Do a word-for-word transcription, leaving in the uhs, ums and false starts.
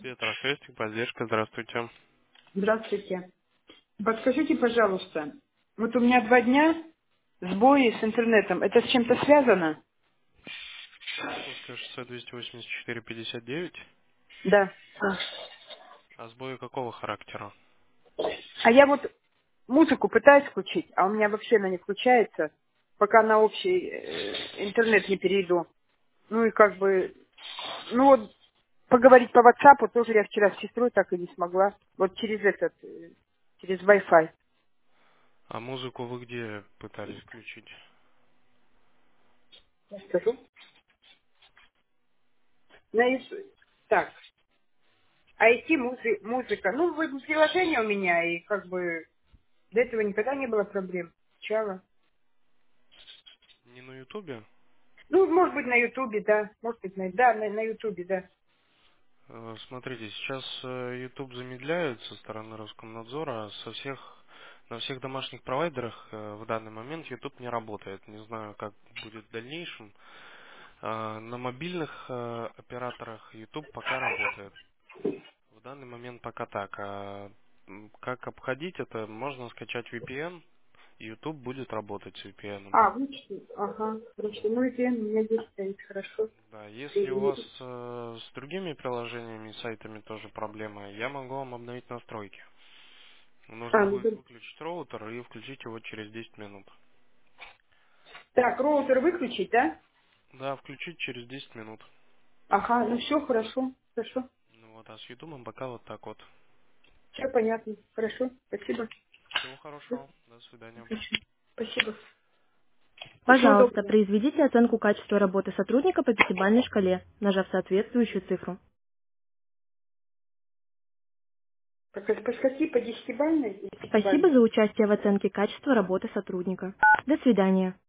Петросвестник, поддержка, здравствуйте. Здравствуйте. Подскажите, пожалуйста, вот у меня два дня сбои с интернетом. Это с чем-то связано? Московская шоссе двести восемьдесят четыре пятьдесят девять. Да. Да. А сбои какого характера? А я вот музыку пытаюсь включить, а у меня вообще она не включается, пока на общий э, интернет не перейду. Ну и как бы, ну вот поговорить по WhatsApp тоже я вчера с сестрой так и не смогла. Вот через этот, э, через Wi-Fi. А музыку вы где пытались включить? Я скажу. На Ис- Так, ай ти музы- музыка. Ну, вот приложение у меня, и как бы до этого никогда не было проблем. Сначала. Не на Ютубе? Ну, может быть, на Ютубе, да. Может быть, на, да, на, на Ютубе, да. Э, Смотрите, сейчас э, YouTube замедляют со стороны Роскомнадзора. Со всех, на всех домашних провайдерах э, в данный момент YouTube не работает. Не знаю, как будет в дальнейшем. Э, На мобильных э, операторах YouTube пока работает. В данный момент пока так. А м, как обходить это? Можно скачать ви пи эн. YouTube будет работать с ви пи эн. А, вычислить. Ага, хорошо. Ну, это у меня здесь стоит, хорошо. Да, если у вас И- э, с другими приложениями и сайтами тоже проблемы, я могу вам обновить настройки. А, Нужно ну, будет да. выключить роутер и включить его через десять минут. Так, роутер выключить, да? Да, включить через десять минут. Ага, ну все, хорошо, хорошо. Ну вот, а с YouTube пока вот так вот. Все понятно. Хорошо, спасибо. Всего хорошего. До свидания. Спасибо. Всего Пожалуйста, доброго. произведите оценку качества работы сотрудника по пятибалльной шкале, нажав соответствующую цифру. По, по, по скольки? По десятибалльной или Спасибо пятибалльной? за участие в оценке качества работы сотрудника. До свидания.